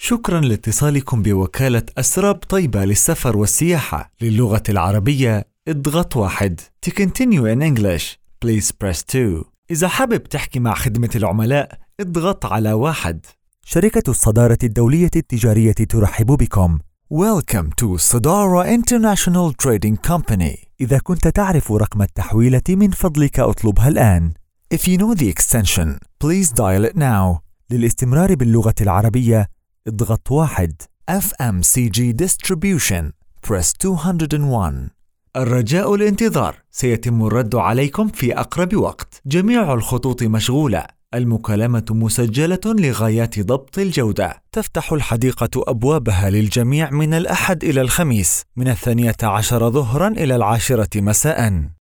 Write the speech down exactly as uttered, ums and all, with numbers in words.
شكراً لاتصالكم بوكالة أسراب طيبة للسفر والسياحة. للغة العربية اضغط واحد. To continue in English, please press two. إذا حابب تحكي مع خدمة العملاء اضغط على واحد. شركة الصدارة الدولية التجارية ترحب بكم. Welcome to Sadara International Trading Company. إذا كنت تعرف رقم التحويلة من فضلك اطلبها الآن. If you know the extension, please dial it now. للاستمرار باللغة العربية اضغط واحد. إف إم سي جي Distribution, press two hundred one. الرجاء الانتظار، سيتم الرد عليكم في أقرب وقت. جميع الخطوط مشغولة. المكالمة مسجلة لغايات ضبط الجودة. تفتح الحديقة أبوابها للجميع من الأحد إلى الخميس من الثانية عشر ظهرا إلى العاشرة مساء.